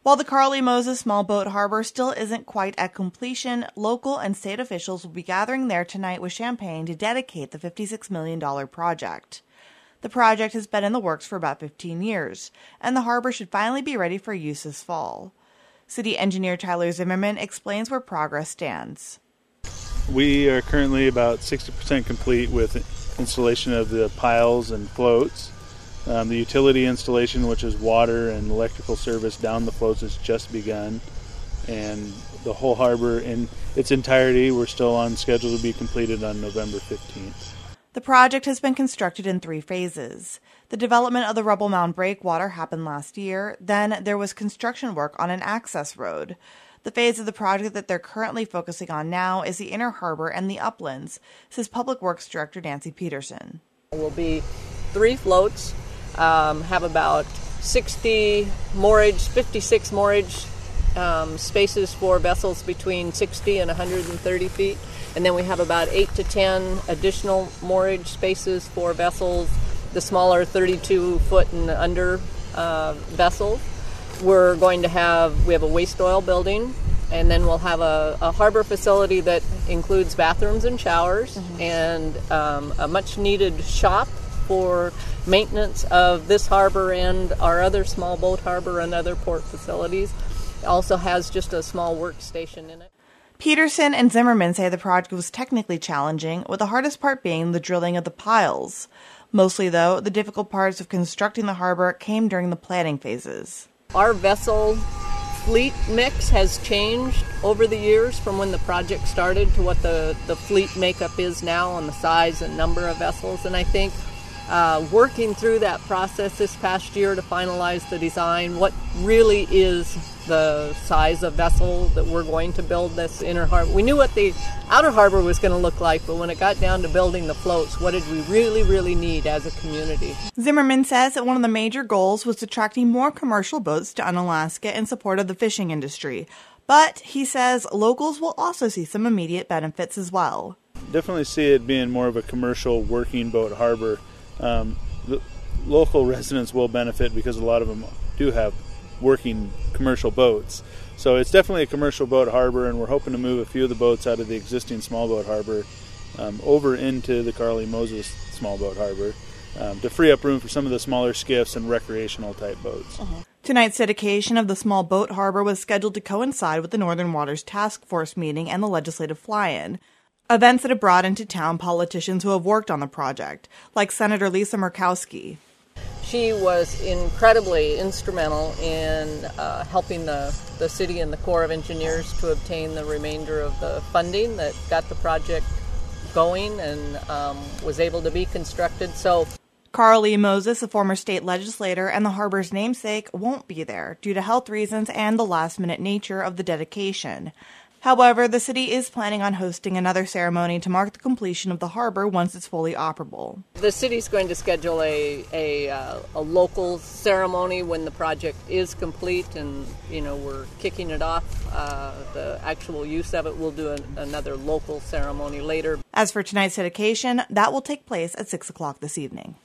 While the Carl E. Moses Small Boat Harbor still isn't quite at completion, local and state officials will be gathering there tonight with champagne to dedicate the $56 million project. The project has been in the works for about 15 years, and the harbor should finally be ready for use this fall. City engineer Tyler Zimmerman explains where progress stands. We are currently about 60% complete with installation of the piles and floats. The utility installation, which is water and electrical service down the floats, has just begun. And the whole harbor in its entirety, we're still on schedule to be completed on November 15th. The project has been constructed in 3 phases. The development of the Rubble Mound breakwater happened last year. Then there was construction work on an access road. The phase of the project that they're currently focusing on now is the inner harbor and the uplands, says Public Works Director Nancy Peterson. There will be 3 floats, have about 60 moorage, 56 moorage spaces for vessels between 60 and 130 feet. And then we have about 8 to 10 additional moorage spaces for vessels, the smaller 32-foot and under vessels. We have a waste oil building, and then we'll have a harbor facility that includes bathrooms and showers, and a much-needed shop for maintenance of this harbor and our other small boat harbor and other port facilities. It also has just a small workstation in it. Peterson and Zimmerman say the project was technically challenging, with the hardest part being the drilling of the piles. Mostly, though, the difficult parts of constructing the harbor came during the planning phases. Our vessel fleet mix has changed over the years from when the project started to what the fleet makeup is now and the size and number of vessels. And I think working through that process this past year to finalize the design, what really is the size of vessel that we're going to build this inner harbor. We knew what the outer harbor was going to look like, but when it got down to building the floats, what did we really need as a community? Zimmerman says that one of the major goals was attracting more commercial boats to Unalaska in support of the fishing industry. But he says locals will also see some immediate benefits as well. Definitely see it being more of a commercial working boat harbor. The local residents will benefit because a lot of them do have working commercial boats. So it's definitely a commercial boat harbor, and we're hoping to move a few of the boats out of the existing small boat harbor over into the Carl E. Moses small boat harbor to free up room for some of the smaller skiffs and recreational type boats. Tonight's dedication of the small boat harbor was scheduled to coincide with the Northern Waters Task Force meeting and the legislative fly-in. Events that have brought into town politicians who have worked on the project, like Senator Lisa Murkowski. She was incredibly instrumental in helping the city and the Corps of Engineers to obtain the remainder of the funding that got the project going and was able to be constructed. So Carl E. Moses, a former state legislator and the harbor's namesake, won't be there due to health reasons and the last-minute nature of the dedication. However, the city is planning on hosting another ceremony to mark the completion of the harbor once it's fully operable. The city's going to schedule a local ceremony when the project is complete, and we're kicking it off. The actual use of it, we'll do another local ceremony later. As for tonight's dedication, that will take place at 6 o'clock this evening.